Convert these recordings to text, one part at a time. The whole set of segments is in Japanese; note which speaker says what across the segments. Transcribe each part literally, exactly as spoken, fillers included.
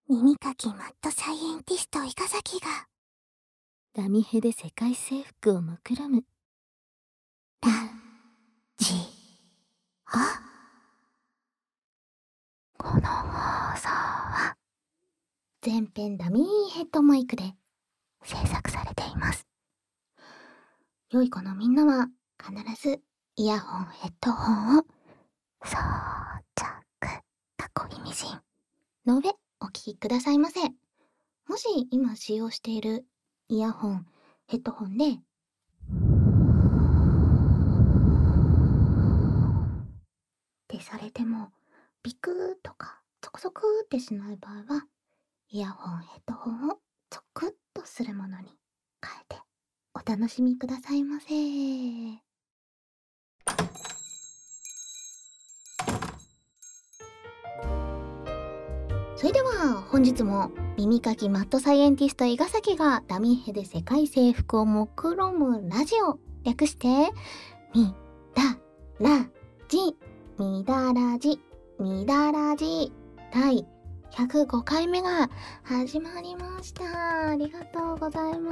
Speaker 1: 耳かきマッドサイエンティスト伊賀崎が
Speaker 2: ダミヘで世界征服を目論む
Speaker 1: ラジオ。この放送は全編ダミーヘッドマイクで制作されています。良い子のみんなは必ずイヤホンヘッドホンを装着かっこ意味深の上お聞きくださいませ。もし今使用しているイヤホンヘッドホンでってされてもビクーとかゾクゾクってしない場合はイヤホンヘッドホンをゾクッとするものに変えてお楽しみくださいませ。それでは本日も耳かきマッドサイエンティスト伊賀崎がダミヘで世界征服を目論むラジオ、略してミダラジミダラジミダラジ第ひゃくごかいめが始まりました。ありがとうございます。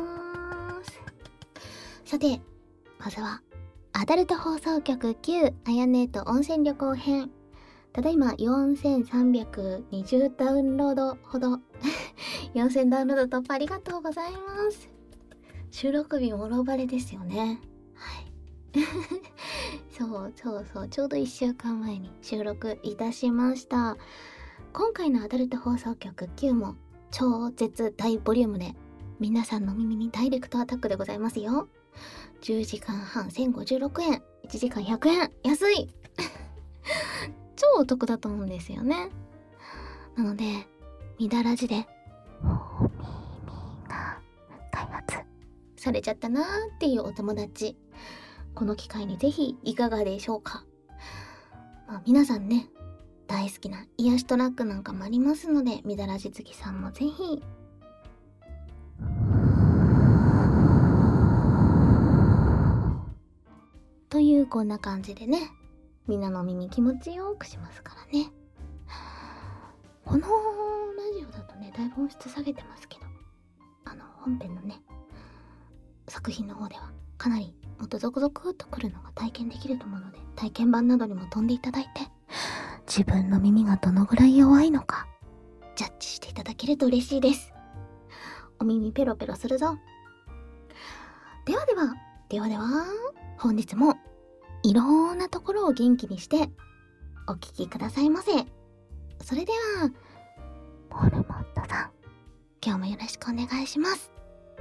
Speaker 1: さて、まずはアダルト放送局きゅうあやねと温泉旅行編。ただいまよんせんさんびゃくにじゅうダウンロードほどよんせんダウンロード突破ありがとうございます。収録日もろバレですよね。はいそうそうそう、ちょうどいっしゅうかんまえに収録いたしました。今回のアダルト放送局きゅうも超絶大ボリュームで皆さんの耳にダイレクトアタックでございますよ。じゅうじかんはんせんごじゅうろくえん、いちじかんひゃくえん、安い超お得だと思うんですよね。なのでミダラジでお耳が開発されちゃったなーっていうお友達、この機会にぜひいかがでしょうか。まあ、皆さんね大好きな癒しトラックなんかもありますので、ミダラジ好きさんもぜひというこんな感じでね、みんなの耳気持ちよくしますからね。このラジオだとねだいぶ音質下げてますけど、あの本編のね作品の方ではかなりもっとゾクゾクっとくるのが体験できると思うので、体験版などにも飛んでいただいて自分の耳がどのぐらい弱いのかジャッジしていただけると嬉しいです。お耳ペロペロするぞ。ではではではでは本日もいろんなところを元気にしてお聞きくださいませ。それではモルモットさん、今日もよろしくお願いします。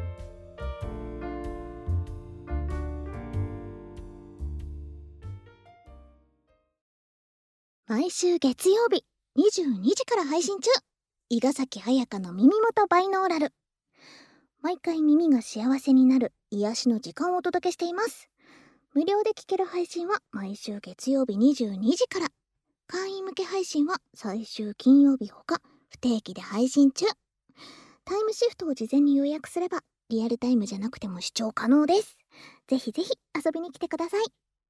Speaker 3: 毎週月曜日にじゅうにじから配信中、伊賀崎彩香の耳元バイノーラル。毎回耳が幸せになる癒しの時間をお届けしています。無料で聞ける配信は毎週月曜日にじゅうにじから、会員向け配信は最終金曜日ほか不定期で配信中。タイムシフトを事前に予約すればリアルタイムじゃなくても視聴可能です。ぜひぜひ遊びに来てください。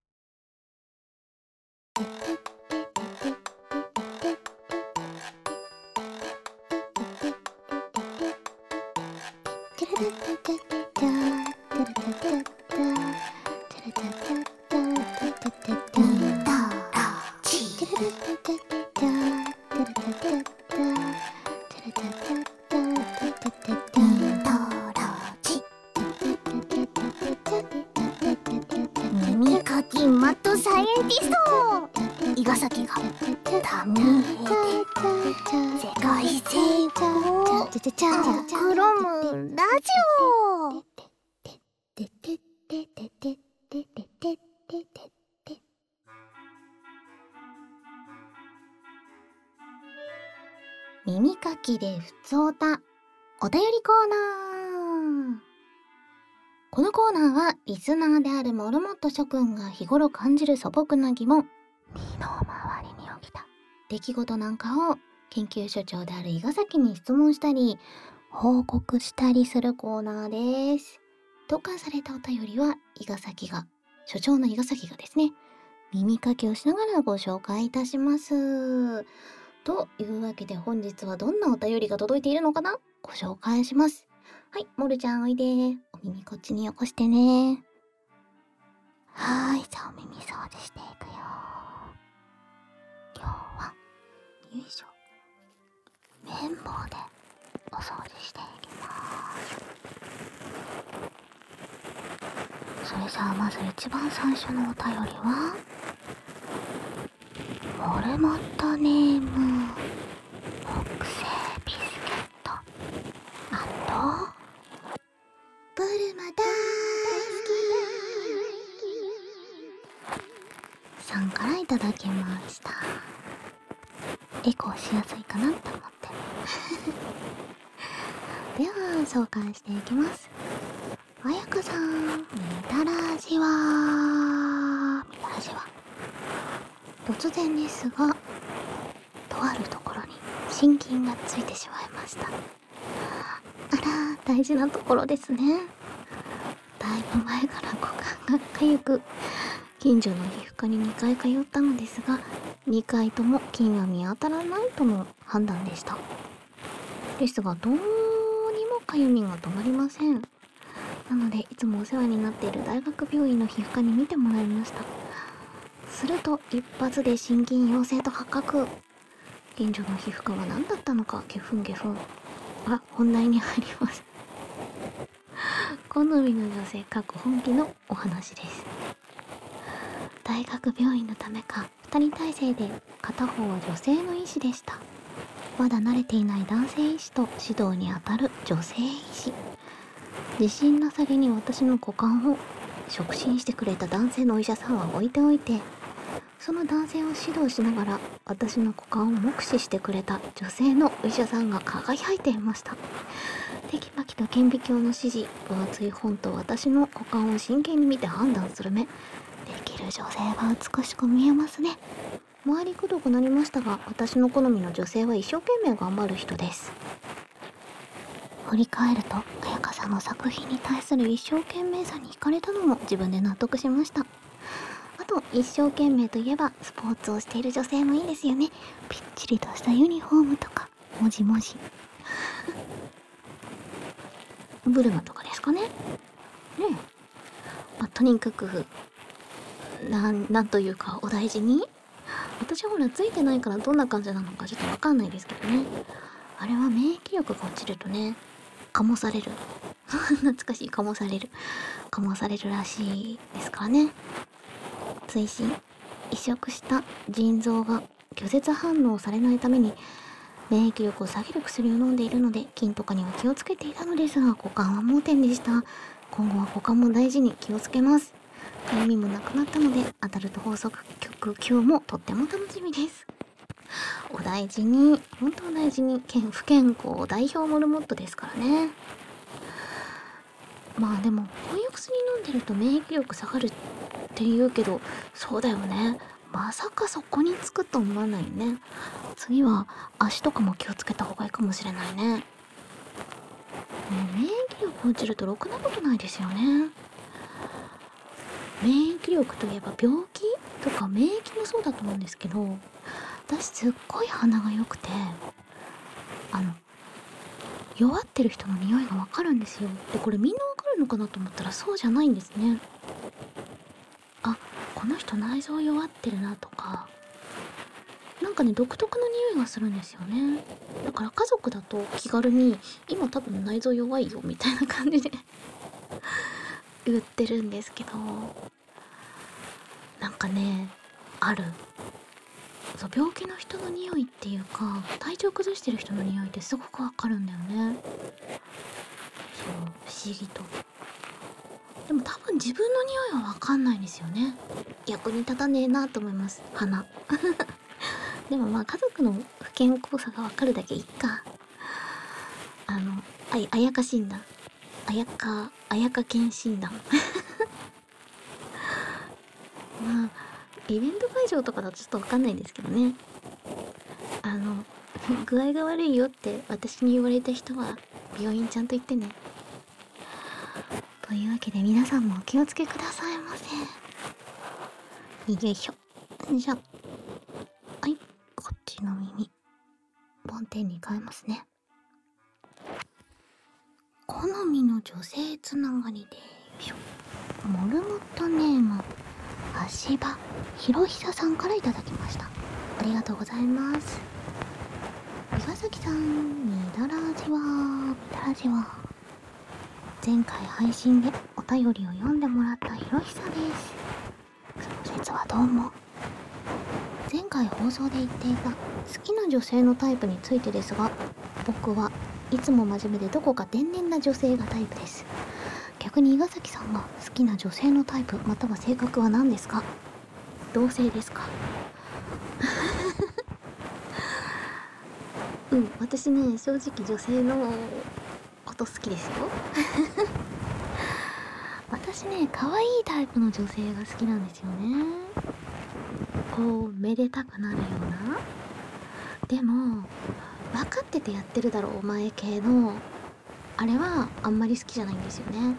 Speaker 1: 耳かきマッドサイエンティスト伊賀崎がダミヘで世界征服を目論むラジオ。耳かきでふつおたお便りコーナー。このコーナーはリスナーであるモルモット諸君が日頃感じる素朴な疑問、身の回りに起きた出来事なんかを研究所長である伊賀崎に質問したり報告したりするコーナーです。投函されたお便りは伊賀崎が所長の伊賀崎がですね耳かきをしながらご紹介いたします。 というわけで本日はどんなお便りが届いているのかな、ご紹介します。はい、モルちゃんおいで。お耳こっちによこしてね。
Speaker 3: はーい、じゃあお耳掃除していくよ。今日はよいしょ綿棒でお掃除していきます。それじゃあまず一番最初のお便りはモルモットネーム木製ビスケットブルマ大好きさんからいただきました。エコーしやすいかなと思ってでは紹介していきます。あやかさん、みたらじわみたらじわ。突然ですが、とあるところに心筋がついてしまいました。あら、大事なところですね。だいぶ前から股間がかゆく、近所の皮膚科ににかい通ったのですが、にかいとも菌は見当たらないとの判断でした。ですがどうにもかゆみが止まりません。なのでいつもお世話になっている大学病院の皮膚科に見てもらいました。すると一発で心筋陽性と発覚。近所の皮膚科は何だったのか、ゲフンゲフン。あ、本題に入ります好みの女性各本気のお話です。大学病院のためかふたり体制で、片方は女性の医師でした。まだ慣れていない男性医師と指導にあたる女性医師。自信なさげに私の股間を触診してくれた男性のお医者さんは置いておいて、その男性を指導しながら私の股間を目視してくれた女性のお医者さんが輝いていました。テキパキと顕微鏡の指示、分厚い本と私の股間を真剣に見て判断する目。できる女性は美しく見えますね。周りくどくなりましたが、私の好みの女性は一生懸命頑張る人です。振り返ると、彩香さんの作品に対する一生懸命さに惹かれたのも自分で納得しました。あと、一生懸命といえばスポーツをしている女性もいいですよね。ぴっちりとしたユニフォームとか、もじもじブルマとかですかね。ねえ、まあ、とにかくなん、なんというかお大事に。私ほらついてないからどんな感じなのかちょっとわかんないですけどね。あれは免疫力が落ちるとね、醸される懐かしい、醸される醸されるらしいですからね。追伸、移植した腎臓が拒絶反応されないために免疫力を下げる薬を飲んでいるので、菌とかには気をつけていたのですが、股間は盲点でした。今後は股間も大事に気をつけます。かゆみもなくなったので、アダルト法則局きゅうもとっても楽しみです。お大事に、本当お大事に。不健康代表モルモットですからね。まあでもこういう薬飲んでると免疫力下がるって言うけど、そうだよね。まさかそこにつくと思わないね。次は足とかも気をつけた方がいいかもしれないね。もう免疫力落ちるとろくなことないですよね。免疫力といえば病気とか免疫もそうだと思うんですけど、私すっごい鼻が良くて、あの弱ってる人の匂いがわかるんですよ。でこれみんなわかるのかなと思ったらそうじゃないんですね。あ、この人内臓弱ってるなとか、なんかね独特の匂いがするんですよね。だから家族だと気軽に今多分内臓弱いよみたいな感じで言ってるんですけど、なんかねある。そう、病気の人の匂いっていうか、体調崩してる人の匂いってすごくわかるんだよね。そう、不思議と。でも多分自分の匂いはわかんないんですよね。役に立たねえなと思います、鼻でもまあ家族の不健康さがわかるだけいいか。あのあいあやか診断、あやかあやか検診断まあイベント会場とかだとちょっとわかんないんですけどね。あの具合が悪いよって私に言われた人は病院ちゃんと行ってね。というわけで皆さんもお気をつけくださいませ。よいしょ。じゃあ、はい、こっちの耳
Speaker 1: 本店に変えますね。好みの女性つながりで、よいしょ。モルモットネーム足場ひろひささんからいただきました。ありがとうございます。岩崎さん、みだらじはみだらじは前回配信でお便りを読んでもらったひろひさです。その説はどうも。前回放送で言っていた好きな女性のタイプについてですが、僕はいつも真面目でどこか天然な女性がタイプです。逆に伊賀崎さんが好きな女性のタイプまたは性格は何ですか？同性ですか？うん、私ね、正直女性のこと好きですよ。私ね、可愛いタイプの女性が好きなんですよね。こうめでたくなるような、でも分かっててやってるだろうお前系のあれはあんまり好きじゃないんですよね。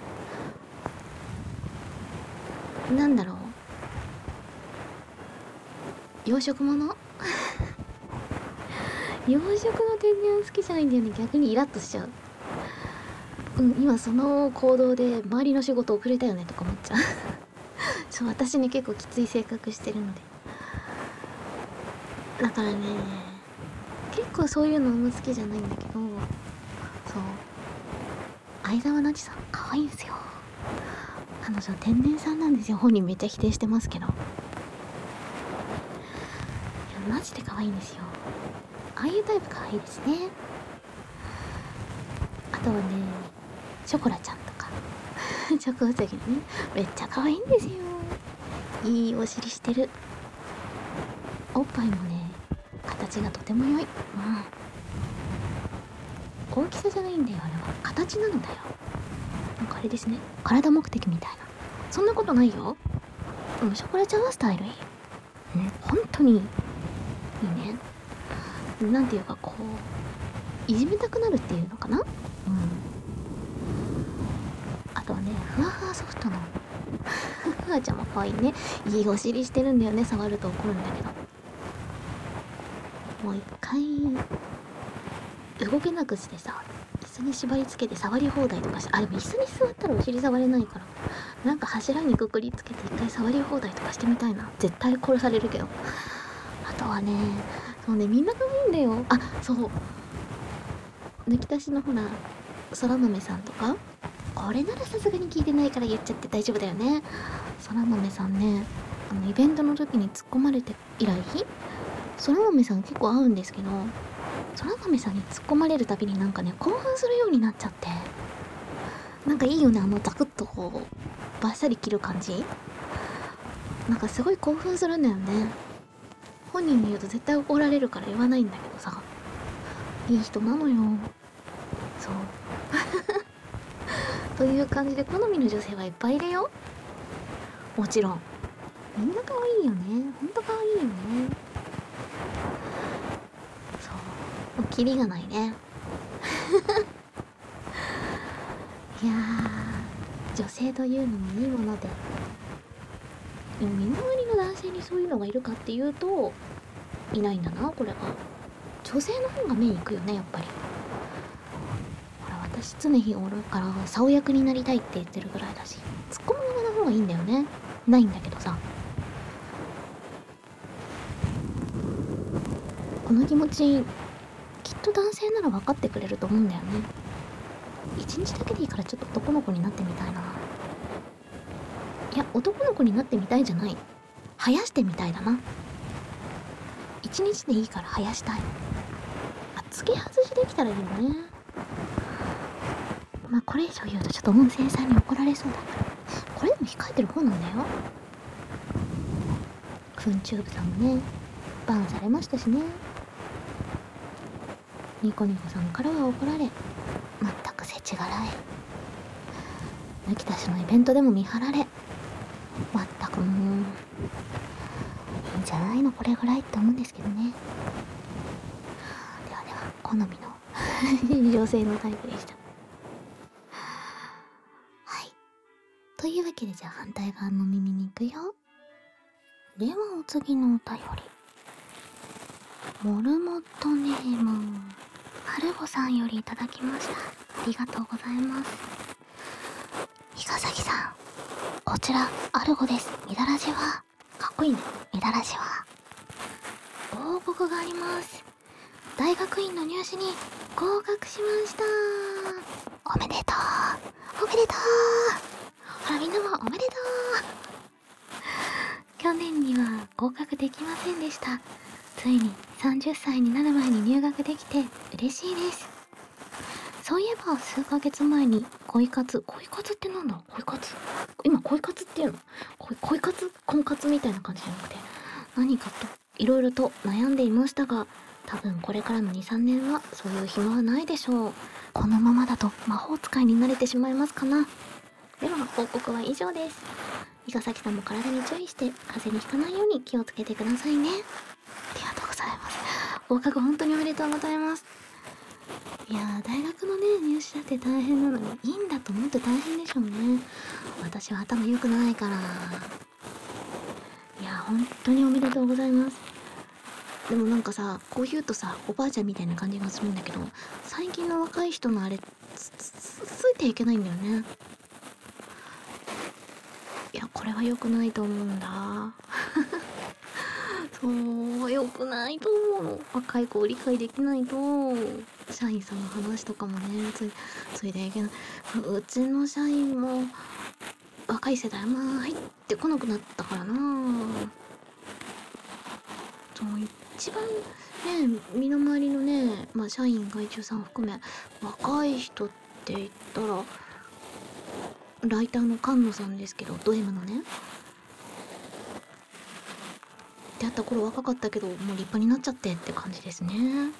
Speaker 1: なんだろう、養殖物養殖の天然好きじゃないんだよね。逆にイラッとしちゃう。うん、今その行動で周りの仕事遅れたよねとか思っちゃう。そう、私ね結構きつい性格してるので、だからね結構そういうのも好きじゃないんだけど、そう、相沢なちさん可愛いんですよ。彼女天然さんなんですよ。本人めっちゃ否定してますけど、いやマジで可愛いんですよ。ああいうタイプ可愛いですね。あとはね、ショコラちゃんとかチョコウサギのね、めっちゃ可愛いんですよ。いいお尻してる。おっぱいもね形がとても良い。うん、大きさじゃないんだよ、あれは形なのだよ。なんかあれですね、体目的みたいな。そんなことないよ。うん、ショコラちゃんはスタイルいい。ね、本当にいいね。なんていうかこういじめたくなるっていうのかな。うん。あとはね、ふわふわソフトのふわちゃんも可愛いね。いいお尻してるんだよね。触ると怒るんだけど、もう一回動けなくしてさ、椅子に縛り付けて触り放題とかして、あ、でも椅子に座ったらお尻触れないから、なんか柱にくくりつけて一回触り放題とかしてみたいな。絶対殺されるけど。あとはね、そうね、みんな可愛いんだよ。あ、そう抜き出しのほらそら豆さんとか、これならさすがに聞いてないから言っちゃって大丈夫だよね。そら豆さんね、あのイベントの時に突っ込まれて以来、そら豆さん結構合うんですけど、そら豆さんに突っ込まれるたびになんかね興奮するようになっちゃって、なんかいいよね、あのザクッとこうバッサリ切る感じ。なんかすごい興奮するんだよね。本人に言うと絶対怒られるから言わないんだけどさ、いい人なのよ。そうという感じで好みの女性はいっぱいいるよ。もちろんみんな可愛いよね。ほんと可愛いよね。そう、もうキリがないね。いやー、女性というのもいいもので、でも身の回りの男性にそういうのがいるかっていうといないんだな。これが女性の方が目いくよね、やっぱり。ほら、私常日頃から竿役になりたいって言ってるぐらいだし、ツッコミ側の方がいいんだよね。ないんだけどさ、この気持ちきっと男性なら分かってくれると思うんだよね。一日だけでいいからちょっと男の子になってみたいな。いや、男の子になってみたいじゃない、生やしてみたいだな。一日でいいから生やしたい。あ、付け外しできたらいいよね。まあこれ以上言うとちょっと音声さんに怒られそうだから、これでも控えてる方なんだよ。フンチューブさんもねバンされましたしね。ニコニコさんからは怒られ、全く世知辛い。抜き出しのイベントでも見張られ、全くもういいんじゃないのこれぐらいって思うんですけどね。ではでは、好みの女性のタイプでした。はい、というわけで、じゃあ反対側の耳に行くよ。ではお次のお便り。 モルモットネームはるぼさんよりいただきました。ありがとうございます。伊賀崎さん、こちらアルゴです。みだらじはかっこいいね。みだらじは報告があります。大学院の入試に合格しました。おめでとうおめでとう。ほらみんなもおめでとう。去年には合格できませんでした。ついにさんじゅっさいになる前に入学できて嬉しいです。そういえば数ヶ月前に恋活恋活ってなんだ恋活今恋活っていうの恋恋活婚活みたいな感じじゃなくて何かといろいろと悩んでいましたが、多分これからの にさんねんはそういう暇はないでしょう。このままだと魔法使いになれてしまいますかな。では報告は以上です。伊賀崎さんも体に注意して風邪にひかないように気をつけてくださいね。ありがとうございます。合格本当におめでとうございます。いやー、大学のね入試だって大変なのにいいんだと思って大変でしょうね。私は頭良くないから。いやー本当におめでとうございます。でもなんかさ、こう言うとさおばあちゃんみたいな感じがするんだけど、最近の若い人のあれ つ, つ, つ, ついていけないんだよね。いやこれは良くないと思うんだ。そう良くないと思うの。若い子を理解できないと社員さんの話とかもねついついていけない。うちの社員も若い世代まあ入ってこなくなったからな。そう一番ね身の回りのね、まあ、社員外注さん含め若い人って言ったらライターの菅野さんですけど、ド M のね出会った頃若かったけどもう立派になっちゃってって感じですね。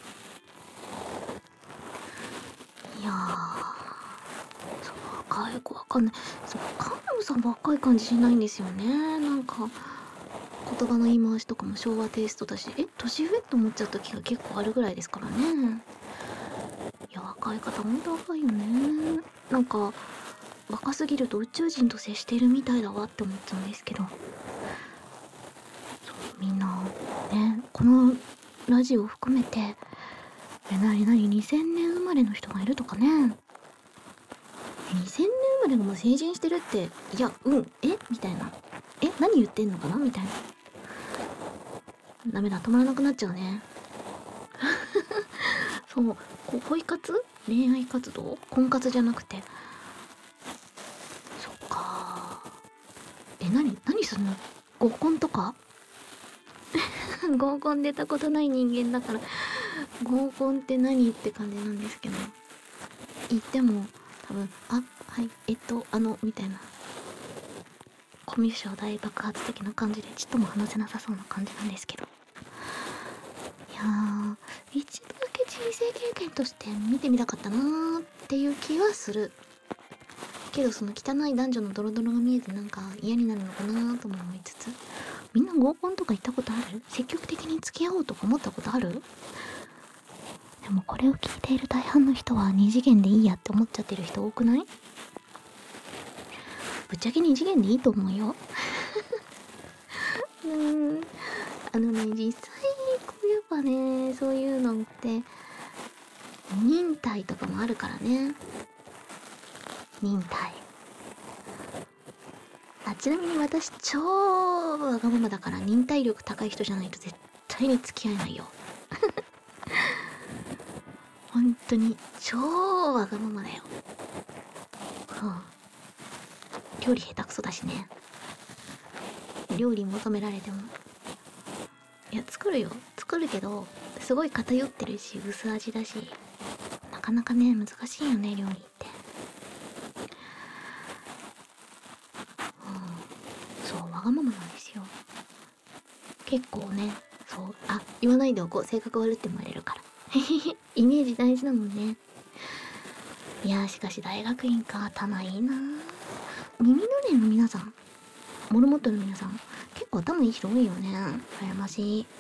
Speaker 1: いやーそう若い子わかんない。そう菅野さん若い感じしないんですよね。なんか言葉の言い回しとかも昭和テイストだし、え年上って思っちゃう時が結構あるぐらいですからね。いや若い方ほんと若いよね。なんか若すぎると宇宙人と接しているみたいだわって思っちゃうんですけど、そうみんなねこのラジオ含めてえなになににせんねん生まれの人がいるとかね。にせんねん生まれがもう成人してるって、いやうんえみたいな、え何言ってんのかなみたいな。ダメだ止まらなくなっちゃうね。そうこ恋活恋愛活動婚活じゃなくて、そっかえ何何すんの合コンとか。合コン出たことない人間だから合コンって何って感じなんですけど、言っても多分あはいえっとあのみたいなコミュ障大爆発的な感じでちっとも話せなさそうな感じなんですけど、いやー一度だけ人生経験として見てみたかったなーっていう気はするけど、その汚い男女のドロドロが見えてなんか嫌になるのかなーとも思いつつ、みんな合コンとか行ったことある？積極的に付き合おうとか思ったことある？でもこれを聞いている大半の人は二次元でいいやって思っちゃってる人多くない？ぶっちゃけ二次元でいいと思うよ。うーんあのね実際こうやっぱねそういうのって忍耐とかもあるからね。忍耐あちなみに私超わがままだから忍耐力高い人じゃないと絶対に付き合えないよ。本当に超わがままだよ。うん料理下手くそだしね。料理求められてもいや作るよ作るけどすごい偏ってるし薄味だしなかなかね難しいよね料理って。うんそうわがままなんですよ結構ね。そうあ言わないでおこう性格悪って思われるから。イメージ大事だもんね。いやしかし大学院か頭いいな。耳の連の皆さんモルモットの皆さん結構頭いい人多いよね。羨ましい。い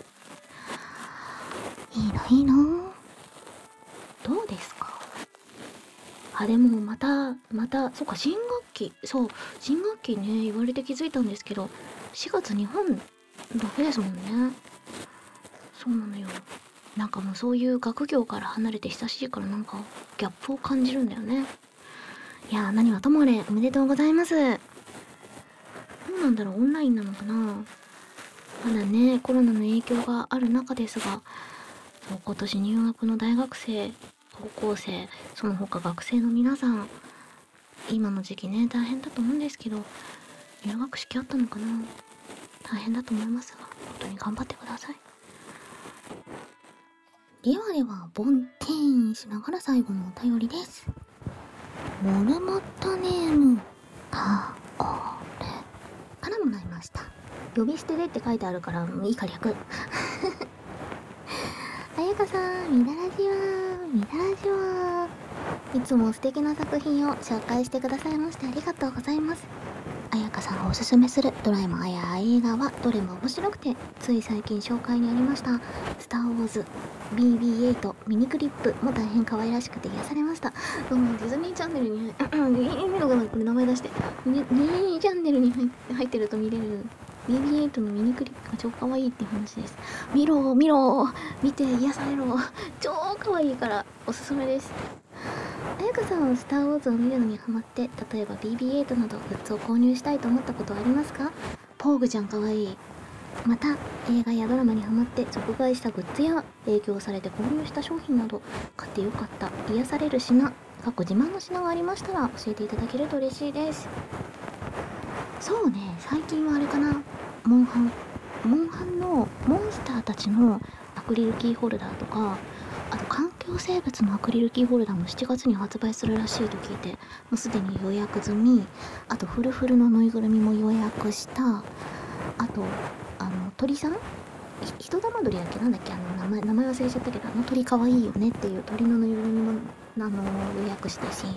Speaker 1: いないいな。どうですか。あでもまたまたそっか新学期そう新学期ね言われて気づいたんですけどしがつ日本だけですもんね。 そうなのよ。なんかもうそういう学業から離れて久しいからなんかギャップを感じるんだよね。いやー、何はともあれおめでとうございます。どうなんだろう、オンラインなのかな。まだね、コロナの影響がある中ですが、そう今年入学の大学生、高校生、その他学生の皆さん、今の時期ね、大変だと思うんですけど、入学式あったのかな。大変だと思いますが、本当に頑張ってください。
Speaker 3: ではでは、ボンテーンしながら最後のお便りです。モルモットネーム、タオルからもらいました。
Speaker 1: 呼び捨てでって書いてあるからいいか略。
Speaker 3: あやかさん、みならじはみならじはいつも素敵な作品を紹介してくださいましてありがとうございます。あやかさんがおすすめするドラえもんや映画はどれも面白くて、つい最近紹介にありましたスターウォーズ ビービーエイト ミニクリップも大変可愛らしくて癒されました。
Speaker 1: どうもディズニーチャンネルに入るのかな、これ名前出してディズニーチャンネルに入ってると見れる ビービーエイト のミニクリップが超可愛いっていう話です。見ろ見ろ見て癒されろ、超可愛いからおすすめです。
Speaker 3: あやかさんはスターウォーズを見るのにハマって、例えば ビービーエイト などグッズを購入したいと思ったことはありますか？
Speaker 1: ポーグちゃん可愛い。
Speaker 3: また映画やドラマにハマって即買いしたグッズや影響されて購入した商品など買ってよかった癒される品、過去自慢の品がありましたら教えていただけると嬉しいです。そうね、最近はあれかな、モンハンモンハンのモンスターたちのアクリルキーホルダーとか、あと環境生物のアクリルキーホルダーもしちがつに発売するらしいと聞いて、もうすでに予約済み。あとフルフルのぬいぐるみも予約した。あとあの鳥さん、人玉鳥だっけ、なんだっけ、あの名前名前忘れちゃったけど、あの鳥かわいいよねっていう鳥のぬいぐるみもあの予約したし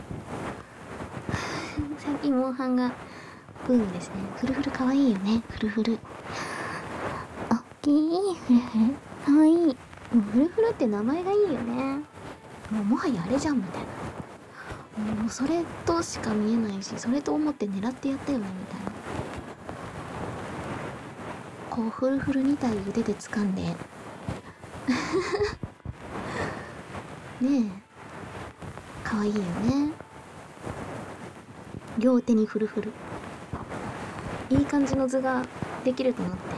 Speaker 3: 最近モンハンがブームですね。フルフルかわいいよね。フルフルおっきいフルフルかわいい。もうフルフルって名前がいいよね。もうもはやあれじゃんみたいな、もうそれとしか見えないし、それと思って狙ってやったよねみたいな。こうフルフルに体腕で掴んでねえ、かわいいよね。両手にフルフル、いい感じの図ができると思って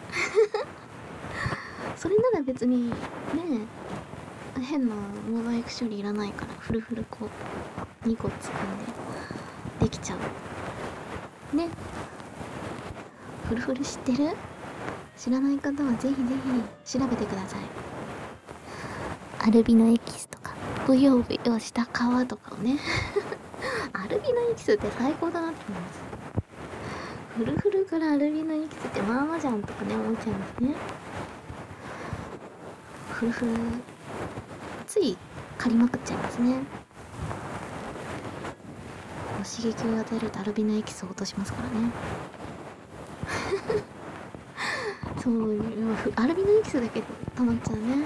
Speaker 3: それなら別にねえ、変なモザイク処理いらないからフルフルこうにこ掴んでできちゃうね。フルフル知ってる？知らない方はぜひぜひ調べてください。アルビノエキスとかブヨブヨした皮とかをねアルビノエキスって最高だなって思います。フルフルからアルビノエキスってまあまあじゃんとかね思っちゃいますね。フルフルつい借りまくっちゃいますね。こう刺激を与えるとアルビノエキスを落としますからねそうアルビノエキスだけ溜まっちゃうね。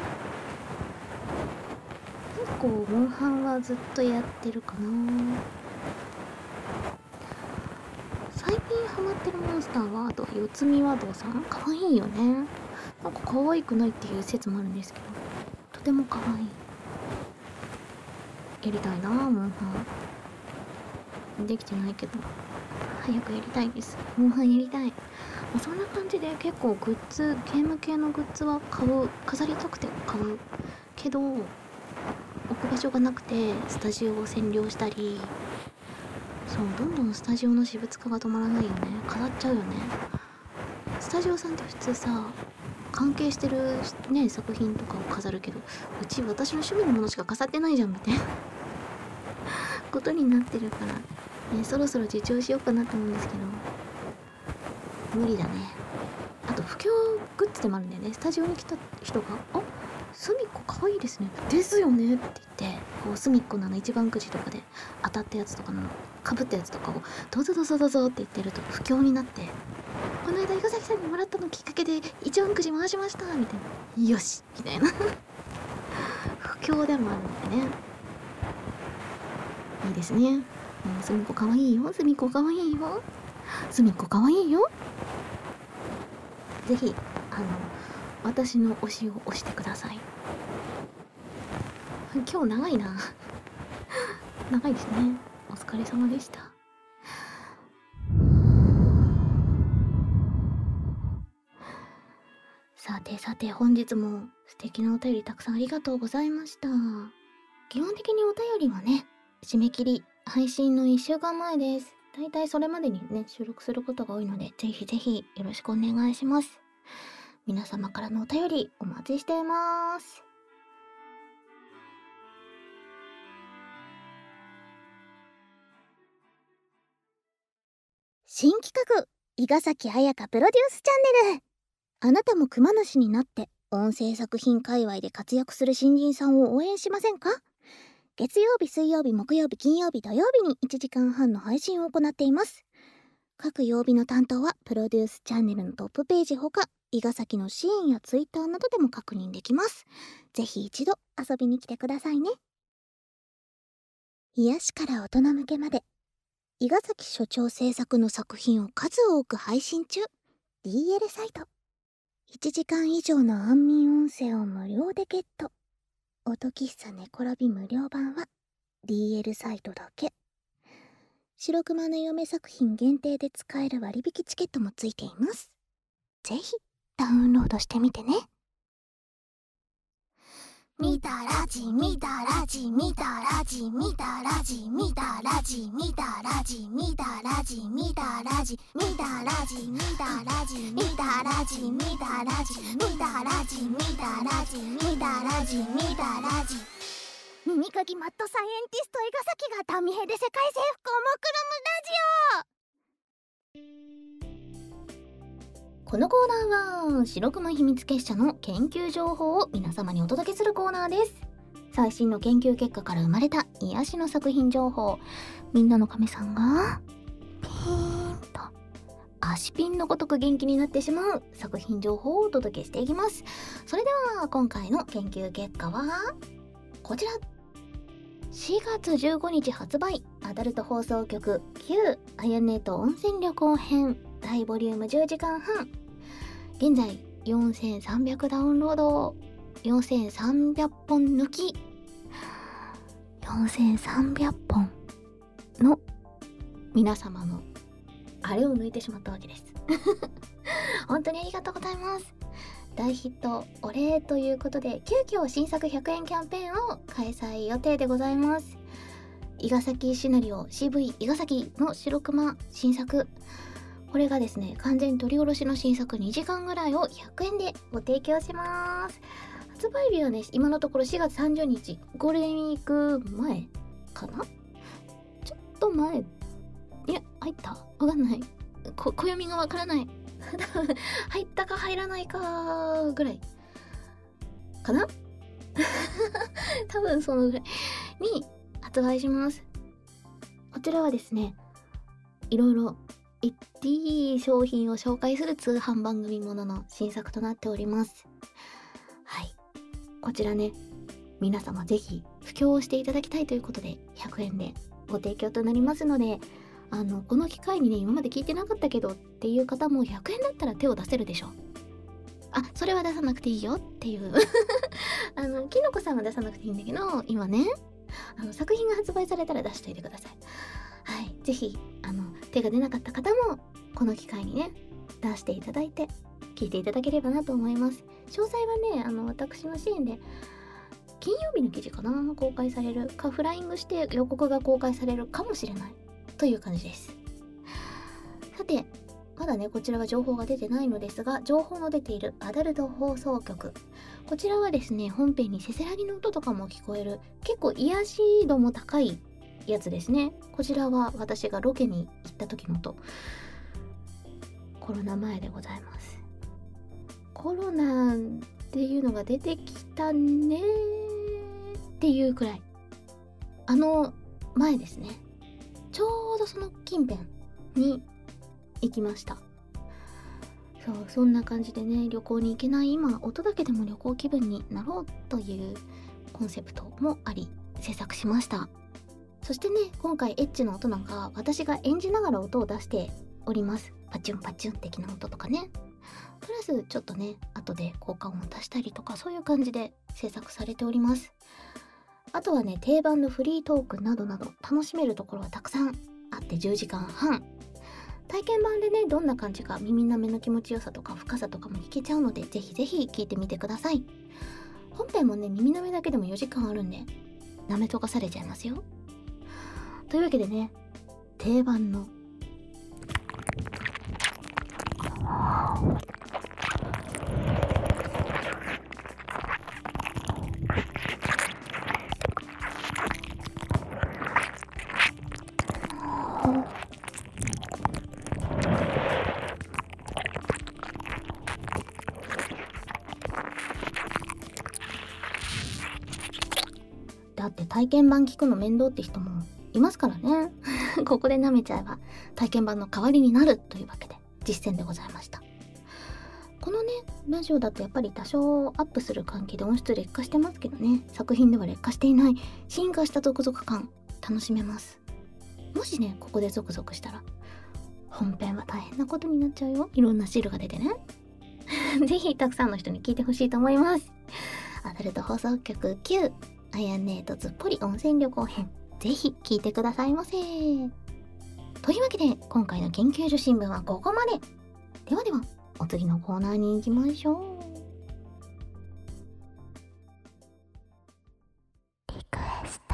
Speaker 3: 結構モンハンはずっとやってるかな。最近ハマってるモンスターはあと四つ見和道さん、かわいいよね。なんか可愛くないっていう説もあるんですけど、とても可愛い。やりたいなモンハン。できてないけど早くやりたいです。モンハンやりたい。そんな感じで結構グッズ、ゲーム系のグッズは買う、飾りたくて買うけど置く場所がなくてスタジオを占領したり、そうどんどんスタジオの私物化が止まらないよね。飾っちゃうよね。スタジオさんって普通さ関係してるね作品とかを飾るけど、うち私の趣味のものしか飾ってないじゃんみたいなことになってるから、ね、そろそろ自重しようかなと思うんですけど無理だね。あと不況グッズでもあるんだよね。スタジオに来た人が「あ、隅っこかわいいですね」ですよねって言って、こう隅っこのあの一番くじとかで当たったやつとかのかぶったやつとかをどうぞどうぞどうぞって言ってると不況になって、この間伊賀崎さんにもらったのきっかけで一番くじ回しましたみたいな、よしみたいな不況でもあるんでね、いいですね。隅っこかわいいよ、隅っこかわいいよ、隅っこかわいいよ。ぜひあの
Speaker 1: 私の推しを押してください。今日長いな長いですね。お疲れ様でした。さてさて、本日も素敵なお便りたくさんありがとうございました。基本的にお便りはね、締め切り配信のいっしゅうかんまえです。だいたいそれまでにね収録することが多いので、ぜひぜひよろしくお願いします。皆様からのお便りお待ちしています。
Speaker 3: 新企画、伊賀崎彩香プロデュースチャンネル。あなたも熊主になって音声作品界隈で活躍する新人さんを応援しませんか？月曜日、水曜日、木曜日、金曜日、土曜日にいちじかんはんの配信を行っています。各曜日の担当はプロデュースチャンネルのトップページほか、伊賀崎のシーンやツイッターなどでも確認できます。ぜひ一度遊びに来てくださいね。癒しから大人向けまで、伊賀崎所長制作の作品を数多く配信中。 ディーエル サイト。いちじかん以上の安眠音声を無料でゲット。音喫茶寝転び無料版は ディーエル サイトだけ。白熊の嫁作品限定で使える割引チケットもついています。ぜひダウンロードしてみてね。見たラジ見たラジ見たラジ見たラジ見たラジ見たラジ見たラジ見たラジ見たラジ見たラジ見たラジ見たラジ見たラジ見たラジ見たラジ見たラジ。耳かきマットサイエンティスト伊賀崎がダミヘで世界征服を目論むラジオ。
Speaker 1: このコーナーは白熊秘密結社の研究情報を皆様にお届けするコーナーです。最新の研究結果から生まれた癒しの作品情報、みんなの亀さんがピーンと足ピンのごとく元気になってしまう作品情報をお届けしていきます。それでは今回の研究結果はこちら。しがつじゅうごにち発売、アダルト放送局きゅうあやねと温泉旅行編大ボリュームじゅうじかんはん。現在よんせんさんびゃくダウンロード、よんせんさんびゃっぽん抜き、よんせんさんびゃっぽんの皆様のあれを抜いてしまったわけです本当にありがとうございます。大ヒットお礼ということで、急遽新作ひゃくえんキャンペーンを開催予定でございます。伊賀崎シナリオ シーブイ 伊賀崎の白熊新作、これがですね完全取り下ろしの新作にじかんぐらいをひゃくえんでご提供します。発売日はね今のところしがつさんじゅうにち、ゴールデンウィーク前かな、ちょっと前、いや入ったわかんない、こ暦がわからない入ったか入らないかぐらいかな多分そのぐらいに発売します。こちらはですねいろいろ言っていい商品を紹介する通販番組ものの新作となっております。はい、こちらね皆様ぜひ布教をしていただきたいということでひゃくえんでご提供となりますので、あのこの機会にね今まで聞いてなかったけどっていう方もひゃくえんだったら手を出せるでしょ。あ、それは出さなくていいよっていうあのきのこさんは出さなくていいんだけど、今ねあの作品が発売されたら出しといてください。はい、ぜひあの手が出なかった方もこの機会にね出していただいて聞いていただければなと思います。詳細はねあの私の支援で金曜日の記事かな公開されるか、フライングして予告が公開されるかもしれないという感じです。さてまだねこちらは情報が出てないのですが、情報の出ているアダルト放送局、こちらはですね本編にせせらぎの音とかも聞こえる結構癒し度も高いやつですね。こちらは私がロケに行った時の音、コロナ前でございます。コロナっていうのが出てきたねっていうくらい、あの前ですね、ちょうどその近辺に行きました。そう、そんな感じでね旅行に行けない今、音だけでも旅行気分になろうというコンセプトもあり制作しました。そしてね今回エッチの音なんか私が演じながら音を出しております。パチュンパチュン的な音とかね、 プラスちょっとね後で効果音を足したりとか、そういう感じで制作されております。あとはね、定番のフリートークなどなど楽しめるところはたくさんあってじゅうじかんはん、体験版でねどんな感じか、耳なめの気持ちよさとか深さとかも聞けちゃうので、ぜひぜひ聞いてみてください。本編もね耳なめだけでもよじかんあるんで、なめとかされちゃいますよ。というわけでね、定番のだって体験版聞くの面倒って人もいますからねここで舐めちゃえば体験版の代わりになるというわけで実践でございました。このねラジオだとやっぱり多少アップする関係で音質劣化してますけどね、作品では劣化していない進化したゾクゾク感楽しめます。もしねここでゾクゾクしたら本編は大変なことになっちゃうよ。いろんな汁が出てねぜひたくさんの人に聞いてほしいと思います。アダルト放送局きゅう、あやねとずっぽり温泉旅行編、ぜひ聞いてくださいませ。というわけで今回の研究所新聞はここまで。ではではお次のコーナーに行きましょう。
Speaker 2: リクエスト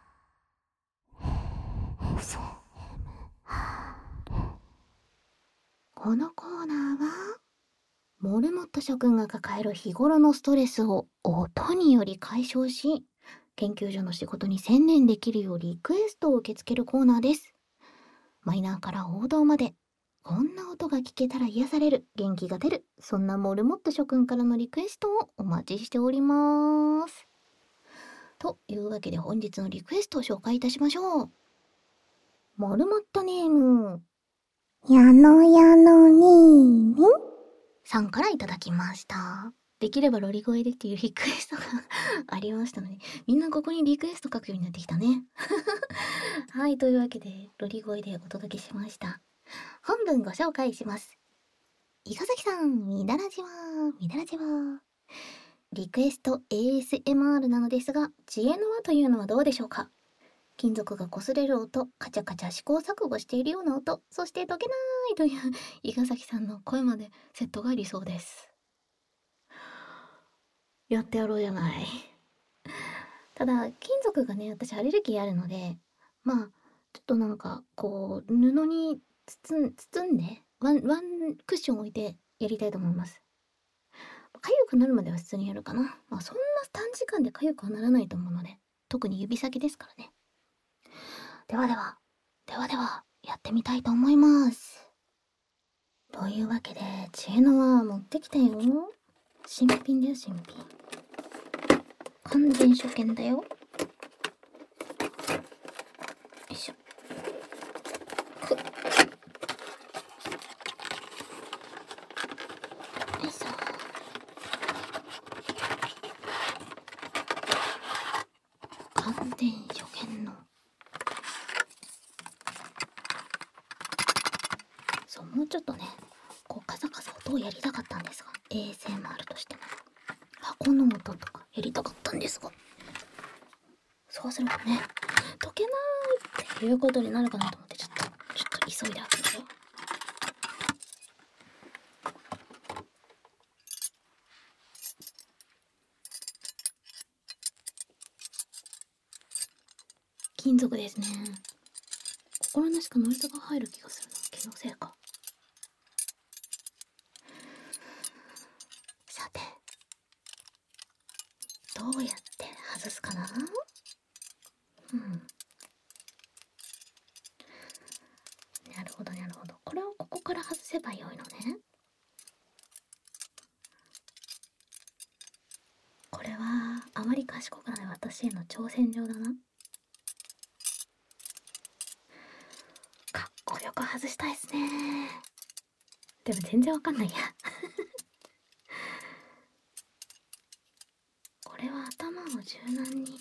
Speaker 2: エスエムアール。
Speaker 1: このコーナーはモルモット諸君が抱える日頃のストレスを音により解消し、研究所の仕事に専念できるようリクエストを受け付けるコーナーです。マイナーから王道まで、こんな音が聞けたら癒される、元気が出る、そんなモルモット諸君からのリクエストをお待ちしております。というわけで本日のリクエストを紹介いたしましょう。モルモットネーム
Speaker 3: やのやのにーに
Speaker 1: さんからいただきました。できればロリ声でっていうリクエストがありましたので、みんなここにリクエスト書くようになってきたねはい、というわけでロリ声でお届けしました。本文ご紹介します。伊賀崎さん、みだらじわみだらじわ。リクエスト エーエスエムアール なのですが、知恵の輪というのはどうでしょうか。金属が擦れる音、カチャカチャ試行錯誤しているような音、そして溶けないという伊賀崎さんの声までセットが理想です。やってやろうじゃない。ただ金属がね、私アレルギーあるので、まあちょっとなんかこう布に包ん包んでワンワンクッション置いてやりたいと思います。痒くなるまでは普通にやるかな。まあそんな短時間で痒くはならないと思うので、特に指先ですからね。ではでは、ではでは、やってみたいと思います。というわけで、知恵の輪持ってきたよ。新品だよ、新品。完全初見だよ。よいしょ。くっ。よいしょ。完全初見の。そう、もうちょっとね、こうカサカサ音をやりたかったんですが、エーエスエムアール としても箱の音とかやりたかったんですが、そうするとね、溶けないっていうことになるかなと思って、ちょっとちょっと急いで開けたよ。金属ですね。心なしかノイズが入る気がするな。気のせいか。さて、どうやって外すかな。うん。なるほどなるほど。これをここから外せばよいのね。これはあまり賢くない私への挑戦状だな。かっこよく外したいですね。でも全然わかんないやこれは頭を柔軟に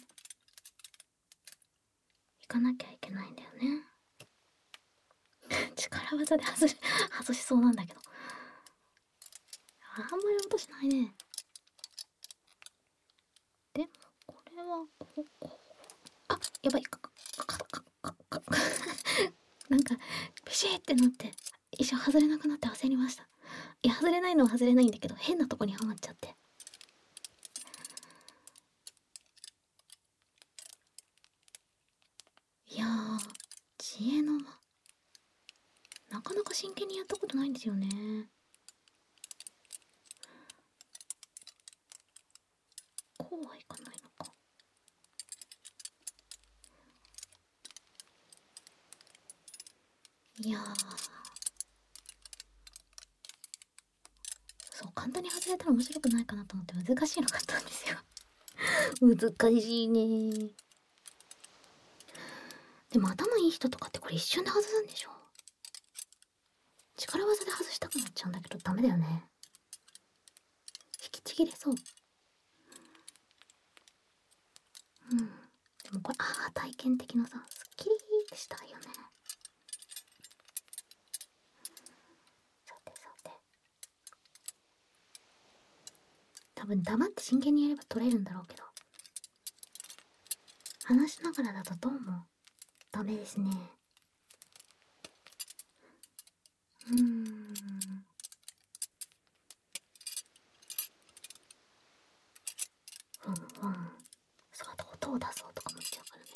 Speaker 1: いかなきゃいけないんだよね力技で外し外しそうなんだけど、 あんまり音しないね。でもこれはここ、あ、やばい、かかかかかかかなんかピシーってなって一瞬外れなくなって焦りました。いや、外れないのは外れないんだけど、変なとこにはまっちゃって。いやー、知恵の間、なかなか真剣にやったことないんですよね。こうはいかないのか。いやー、そう、簡単に外れたら面白くないかなと思って難しいの買ったんですよ。難しいね。でも頭いい人とかってこれ一瞬で外すんでしょ。力技で外したくなっちゃうんだけどダメだよね。引きちぎれそう。うん。でもこれ、ああ、体験的なさ、スッキリってしたいよね。さてさて。多分黙って真剣にやれば取れるんだろうけど。話しながらだとどうもダメですね。うーん。ふんふん。そう、あと音を出そうとか思っちゃうからね。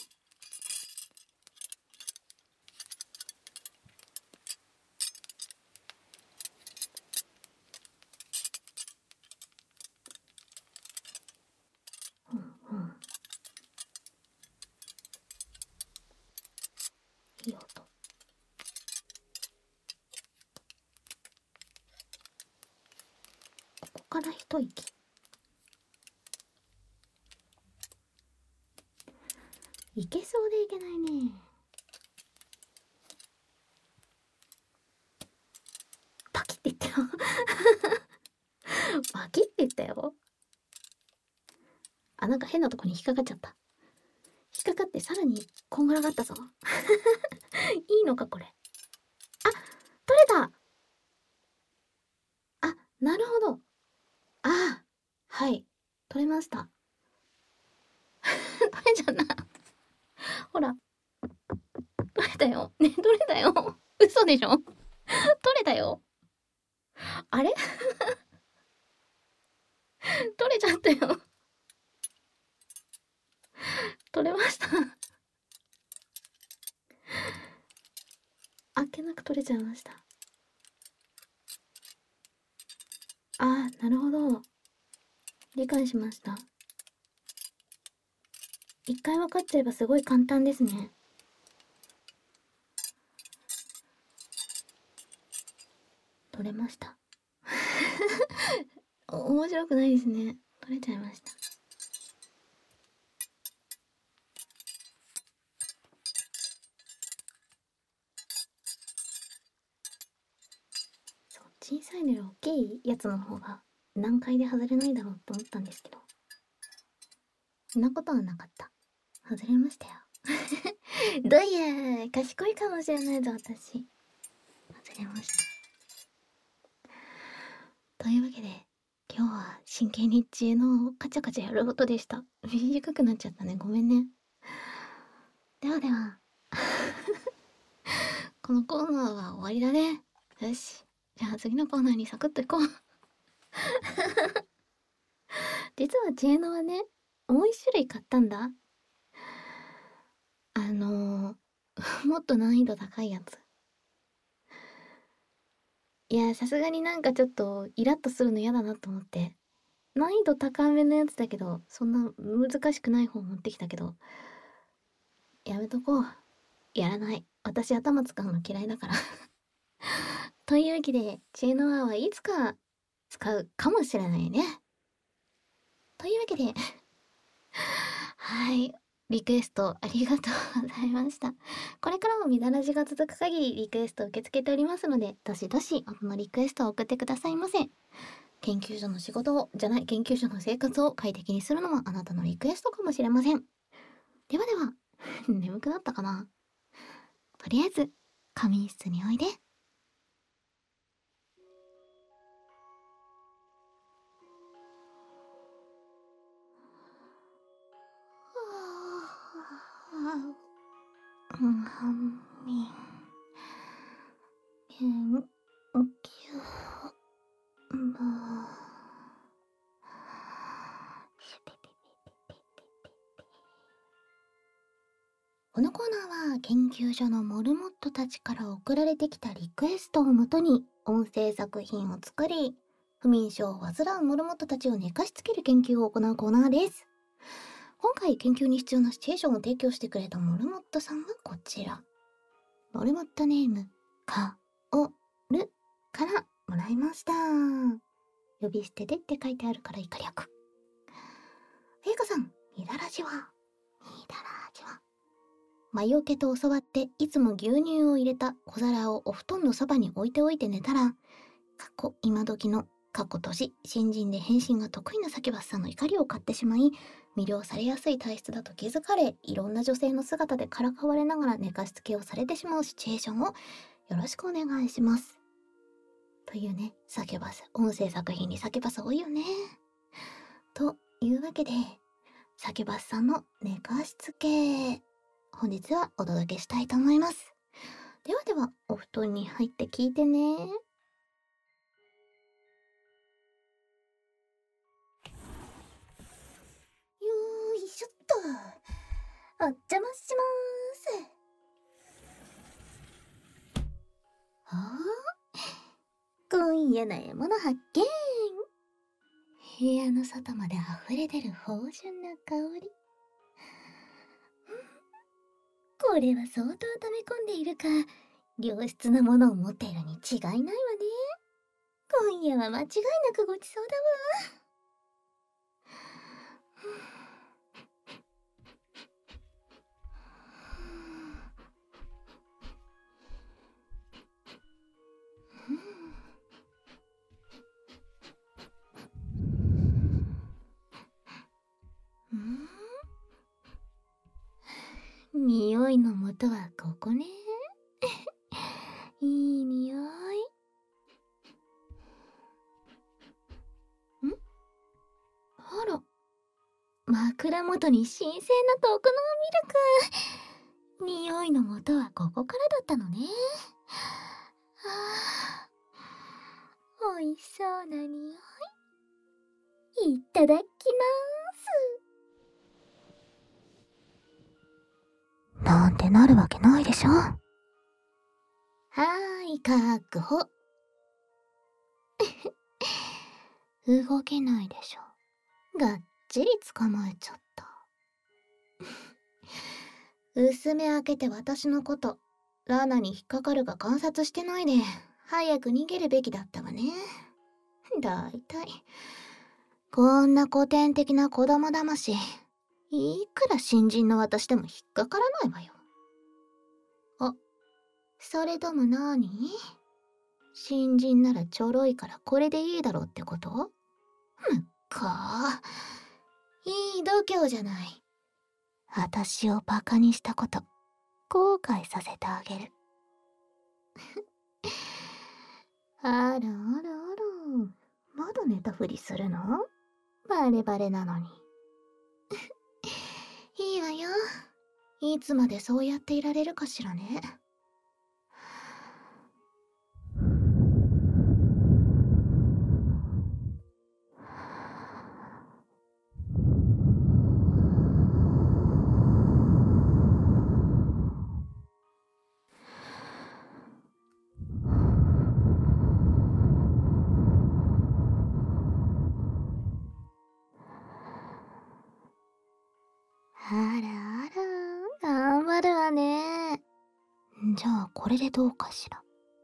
Speaker 1: ふんふん。いい音。ここから一息。いけそうでいけないね。パキって言ったよ。パキって言ったよ。あ、なんか変なとこに引っかかっちゃった。引っかかってさらにこんがらがったぞ。いいのかこれ。あ、取れた。あ、なるほど。あ、はい、取れました。取れちゃった。ほら。取れたよ。ね、取れたよ。嘘でしょ。取れたよ。あれ取れちゃったよ。取れました。あっけなく取れちゃいました。あー、なるほど。理解しました。一回分かっちゃえばすごい簡単ですね。取れました。面白くないですね。取れちゃいました。そう、小さいのより大きいやつの方が何回で外れないだろうって思ったんですけど、そんなことはなかった。外れましたよ。どうやー、賢いかもしれないぞ私。外れました。というわけで今日は真剣に知恵のカチャカチャやる音でした。短くなっちゃったね、ごめんね。ではではこのコーナーは終わりだね。よし、じゃあ次のコーナーにサクッといこう。実は知恵のはね、もう一種類買ったんだ。あのー、もっと難易度高いやつ。いや、さすがになんかちょっとイラッとするの嫌だなと思って、難易度高めのやつだけど、そんな難しくない方持ってきたけど、やめとこう。やらない。私頭使うの嫌いだから。というわけで、知恵の輪はいつか使うかもしれないね。というわけで、はい。リクエストありがとうございました。これからもみだらじが続く限りリクエストを受け付けておりますので、どしどし音のリクエストを送ってくださいませ。研究所の仕事を、じゃない、研究所の生活を快適にするのもあなたのリクエストかもしれません。ではでは、眠くなったかな？とりあえず、仮眠室においで。 んみん研究部。このコーナーは研究所のモルモットたちから送られてきたリクエストをもとに音声作品を作り、不眠症を患うモルモットたちを寝かしつける研究を行うコーナーです。今回研究に必要なシチュエーションを提供してくれたモルモットさんはこちら。モルモットネーム、かおるからもらいました。呼び捨てでって書いてあるから以下略。えいかさん、みだらじはみだらじは魔除けと教わっていつも牛乳を入れた小皿をお布団のそばに置いておいて寝たら、過去今時の過去年新人で変身が得意なサキバスさんの怒りを買ってしまい、魅了されやすい体質だと気づかれ、いろんな女性の姿でからかわれながら寝かしつけをされてしまうシチュエーションをよろしくお願いします。というね、サキバス、音声作品にサキバス多いよね。というわけで、サキバスさんの寝かしつけ、本日はお届けしたいと思います。ではでは、お布団に入って聞いてね。よーいしょっと。お邪魔しまーす。はあ、今夜の獲物発見。部屋の外まで溢れ出る芳醇な香り。これは相当溜め込んでいるか、良質なものを持っているに違いないわね。今夜は間違いなくごちそうだわ。匂いの元はここね。いい匂い。ん？あら、枕元に新鮮な特濃ミルク。匂いの元はここからだったのね。はあ、美味しそうな匂い。いただきまーす。なんてなるわけないでしょ。はーい、確保。動けないでしょ。がっちり捕まえちゃった。薄め開けて私のこと、ラナに引っかかるが観察してないで、早く逃げるべきだったわね。だいたい、こんな古典的な子供騙し、いくら新人の私でも引っかからないわよ。あ、それともなーに？新人ならちょろいからこれでいいだろうってこと？むっかー。いい度胸じゃない。私をバカにしたこと、後悔させてあげる。あらあらあら、まだ寝たふりするの？バレバレなのに。いいわよ。いつまでそうやっていられるかしらね。あらあら、頑張るわね。じゃあこれでどうかしら。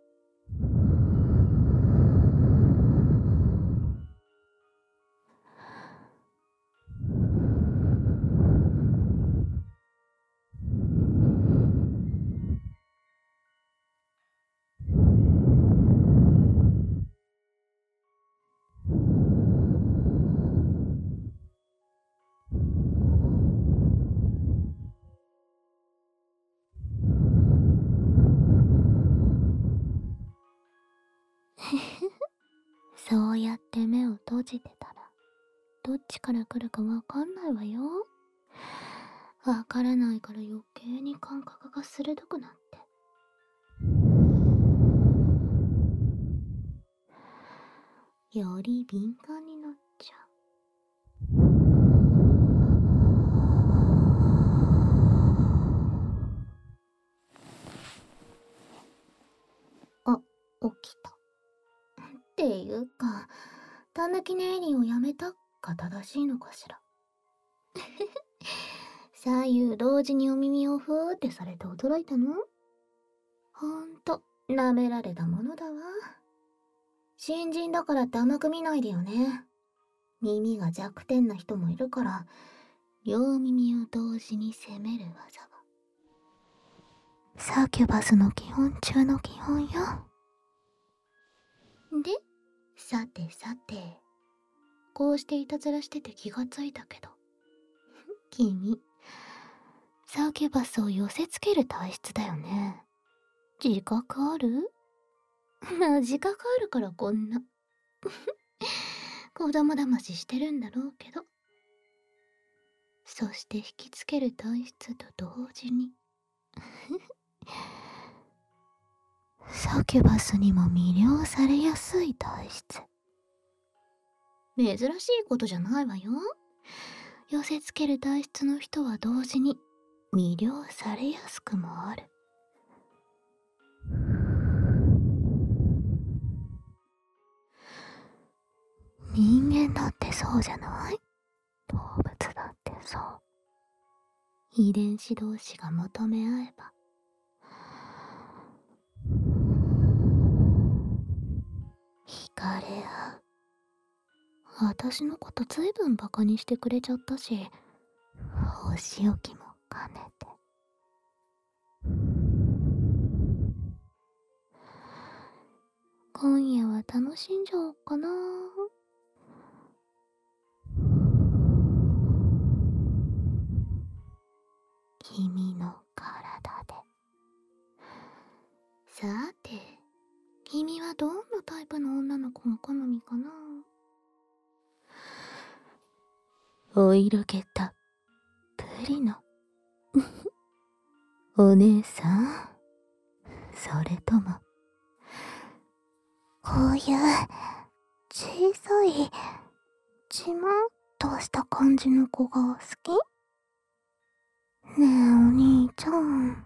Speaker 1: そうやって目を閉じてたら、どっちから来るかわかんないわよ。 わからないから余計に感覚が鋭くなって。より敏感になっちゃう。あ、起きた。っていうか、たぬき寝入りをやめたが正しいのかしら。左右同時にお耳をふーってされて驚いたの？ほんと、舐められたものだわ。新人だからって甘く見ないでよね。耳が弱点な人もいるから、両耳を同時に攻める技は。サキュバスの基本中の基本よ。で、さてさて、こうしていたずらしてて気がついたけど、君、サキュバスを寄せつける体質だよね。自覚ある？まあ自覚あるからこんな。子供騙ししてるんだろうけど。そして引きつける体質と同時に。サキュバスにも魅了されやすい体質。珍しいことじゃないわよ。寄せつける体質の人は同時に魅了されやすくもある。人間だってそうじゃない？動物だってそう。遺伝子同士が求め合えば。惹かれ合う。私のことずいぶんバカにしてくれちゃったし、お仕置きも兼ねて。今夜は楽しんじゃおうかな。君の体で。さて、君はどんなタイプの女の子が好みかな。お色気たっぷりのお姉さん、それともこういう小さいちまっとした感じの子が好き？ねえお兄ちゃん。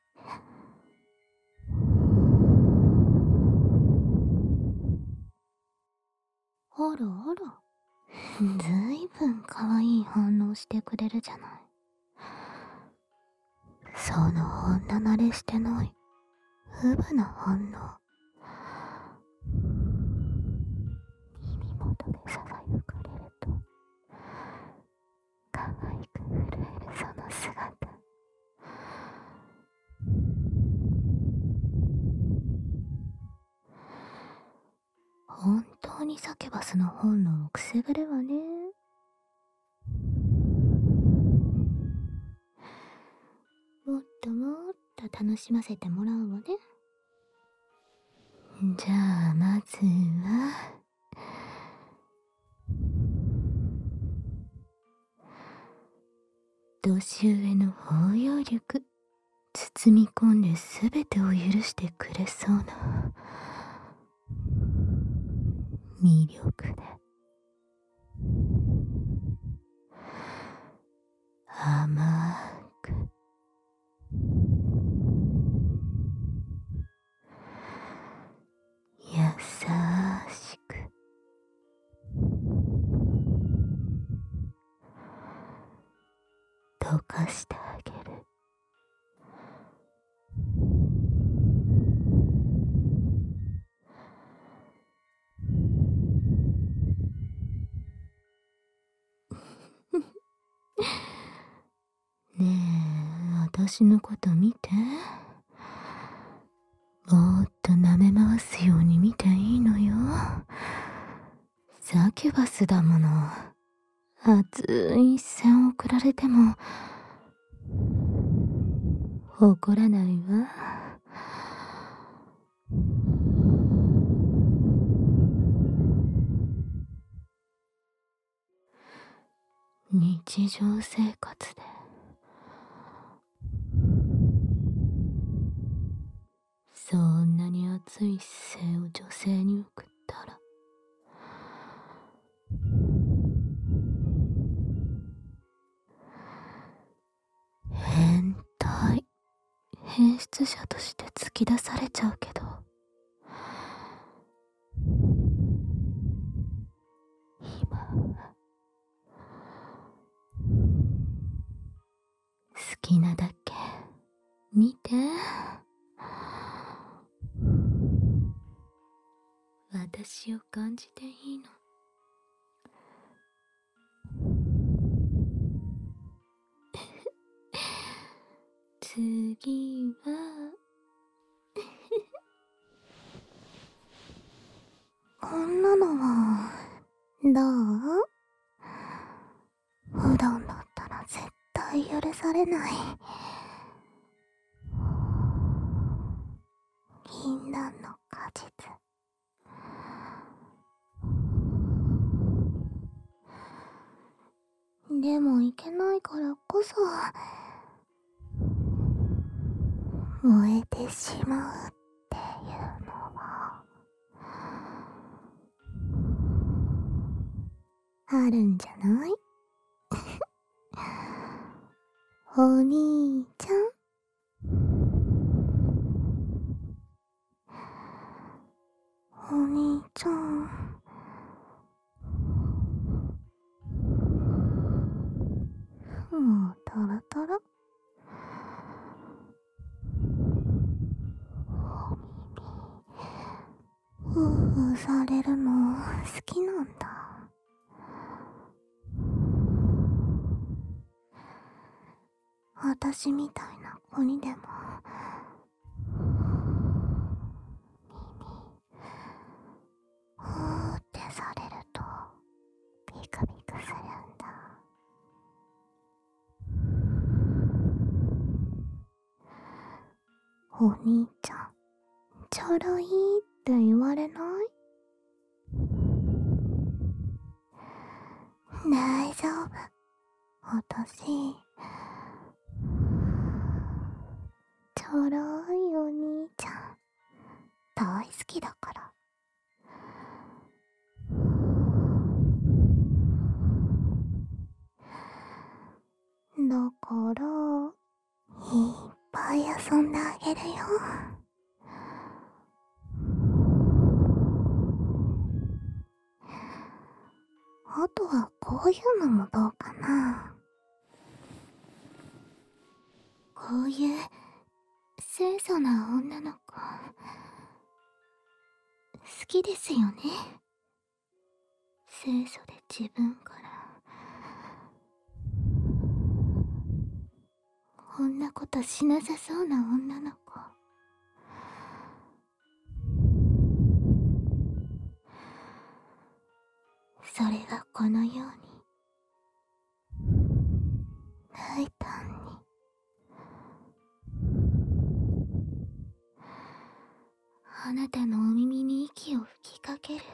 Speaker 1: あらあら、ずいぶんかわいい反応してくれるじゃない。その女慣れしてない、うぶな反応。耳元でささゆかれると、可愛く震えるその姿。本当にサキュバスの本能をくせぶるわね。もっともっと楽しませてもらうわね。じゃあまずは年上の包容力、包み込んで全てを許してくれそうな魅力で、甘く優しく溶かしてあげる。ねえ、私のこと見て。もっと舐め回すように見ていいのよ。サキュバスだもの。熱い一線を送られても怒らないわ。日常生活で
Speaker 2: そんなに熱い姿勢を女性に送ったら、変態変質者として突き出されちゃうけど、今好きなだけ見て。私を感じていいの。次は
Speaker 3: こんなのはどう？普段だったら絶対許されない禁断の果実。でもいけないからこそ燃えてしまうっていうのはあるんじゃない？お兄ちゃん。お兄ちゃん。もうトロトロ。お耳ふうふうされるの好きなんだ。私みたいな子にでもふーってされるとビクビクするんだ。お兄ちゃん、ちょろいって言われない？大丈夫。私、ちょろいお兄ちゃん、大好きだから。だから、いっぱい遊んであげるよ。あとはこういうのもどうかな。こういう清楚な女の子好きですよね。清楚で自分からこんなことしなさそうな女の子。それがこのように大胆にあなたのお耳に息を吹きかける。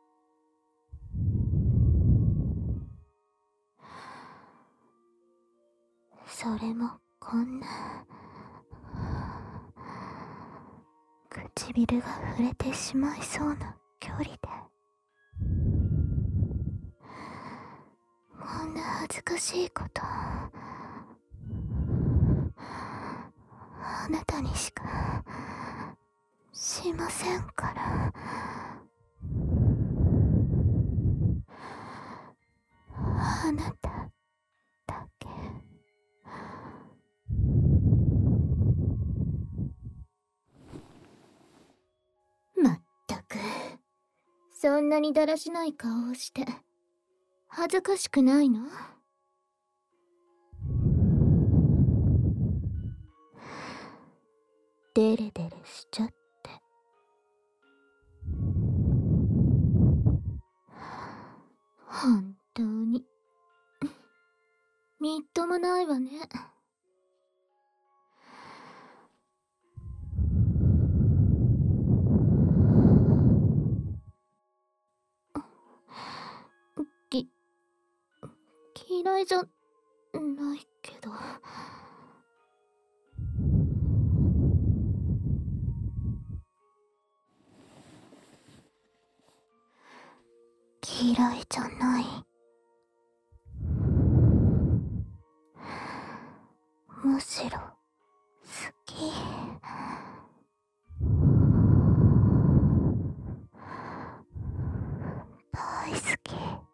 Speaker 3: それもこんな唇が触れてしまいそうな距離で、こんな恥ずかしいことあなたにしかしませんから。あなただけ。まったく、そんなにだらしない顔をして恥ずかしくないの？デレデレしちゃって。本当にみっともないわね。き嫌いじゃないけど。
Speaker 2: 嫌いじゃない。むしろ好き。大好き。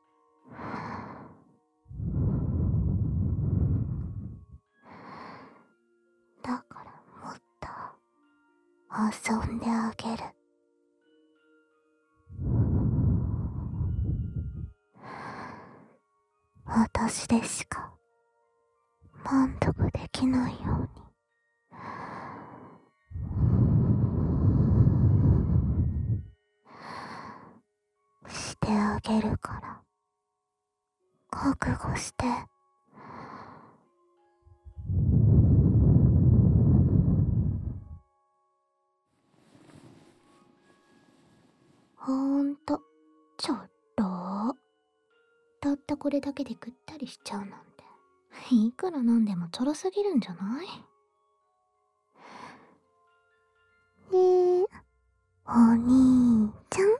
Speaker 2: だからもっと遊んであげる。私でしか満足できないように。してあげるから、覚悟して。
Speaker 1: ほんと、ちょっと。たったこれだけでぐったりしちゃうなんて。いくらなんでもちょろすぎるんじゃない？
Speaker 2: ねえ、お兄ちゃん。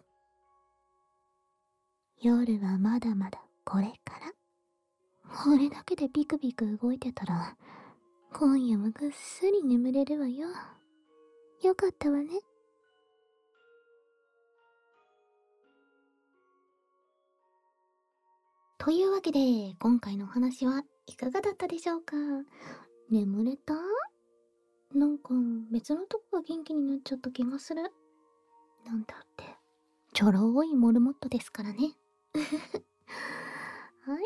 Speaker 1: 夜はまだまだこれから。これだけでビクビク動いてたら、今夜はぐっすり眠れるわよ。よかったわね。というわけで、今回のお話はいかがだったでしょうか？眠れた？なんか、別のとこが元気になっちゃった気がする。なんだって、ちょろいモルモットですからね。はい。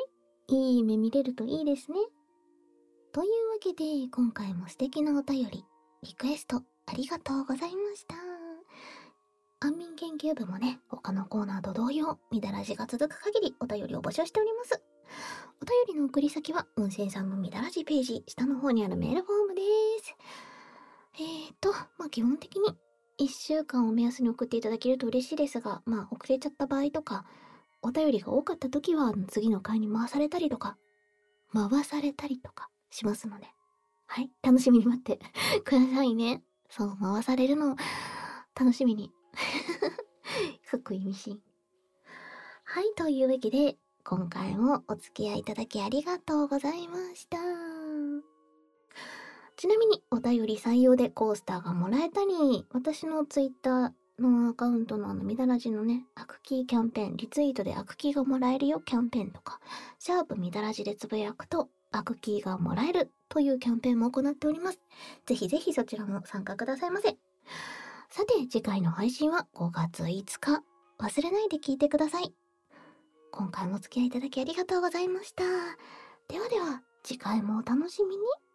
Speaker 1: いい夢見れるといいですね。というわけで、今回も素敵なお便り、リクエスト、ありがとうございました。安眠研究部もね、他のコーナーと同様、みだらじが続く限りお便りを募集しております。お便りの送り先は、運勢さんのみだらじページ、下の方にあるメールフォームです。えーと、まあ基本的に、いっしゅうかんを目安に送っていただけると嬉しいですが、まあ遅れちゃった場合とか、お便りが多かった時は、次の回に回されたりとか、回されたりとかしますので、はい、楽しみに待ってくださいね。そう、回されるの、楽しみに。かっこいいミシン。はい、というわけで、今回もお付き合いいただきありがとうございました。ちなみに、お便り採用でコースターがもらえたり、私のツイッターのアカウントのあのみだらじのね、アクキーキャンペーン、リツイートでアクキーがもらえるよキャンペーンとか、シャープみだらじでつぶやくとアクキーがもらえるというキャンペーンも行っております。ぜひぜひそちらも参加くださいませ。さて、次回の配信はごがついつか。忘れないで聞いてください。今回もお付き合いいただきありがとうございました。ではでは、次回もお楽しみに。